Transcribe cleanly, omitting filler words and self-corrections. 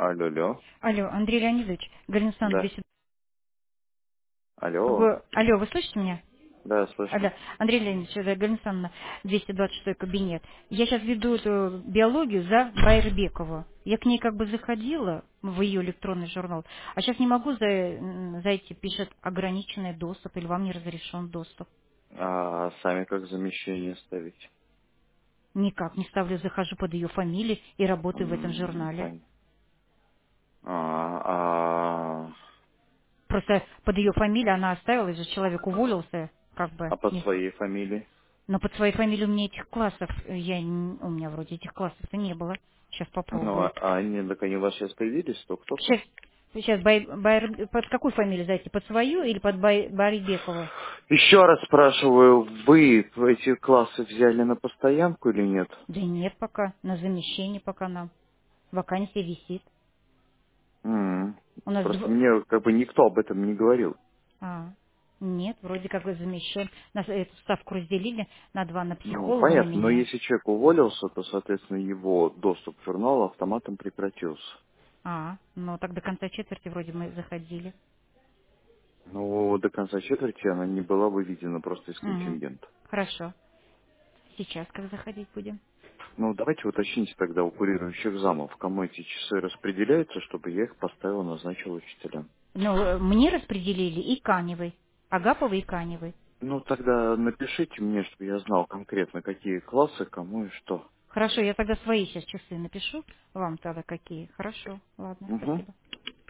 Алло, алло. Алло, Андрей Леонидович, Галинстан Да. 200. Алло. Алло, вы слышите меня? Да, слышно. Алло, Андрей Леонидович, это Галинстан 226 кабинет. Я сейчас веду эту биологию за Байрбекову. Я к ней как бы заходила в ее электронный журнал, а сейчас не могу зайти, пишет ограниченный доступ или вам не разрешен доступ. А сами как замещение ставить? Никак не ставлю, захожу под ее фамилией и работаю в этом журнале. Понятно. А, Просто под ее фамилией она оставила, и же человек уволился, как бы, а по своей фамилии? но под своей фамилией у меня этих классов, у меня вроде этих классов-то не было. Сейчас Ну, попробую. они, так они у вас сейчас появились только-только? Сейчас под какую фамилию зайти? Под свою или под Байрбекову? Еще раз спрашиваю, вы эти классы взяли на постоянку или нет? Да нет пока, на замещение пока нам. Вакансия висит. М. У нас Просто мне как бы никто об этом не говорил. нет, вроде как бы замещаем. Нас эту ставку разделили на два, на Ну, психолога, на понятно, но меня. если человек уволился, то, соответственно, его доступ к журналу автоматом прекратился. Ну так до конца четверти вроде мы заходили. Ну, до конца четверти она не была выведена просто из Угу. контингента. Хорошо. Сейчас как заходить будем? Ну, давайте уточните тогда у курирующих замов, кому эти часы распределяются, чтобы я их поставил, назначил учителям. Ну, мне распределили и Каневой. Агаповой и Каневой. Ну, тогда напишите мне, чтобы я знал конкретно, какие классы, кому и что. Хорошо, я тогда свои сейчас часы напишу. Вам тогда какие? Хорошо, ладно, Угу. спасибо.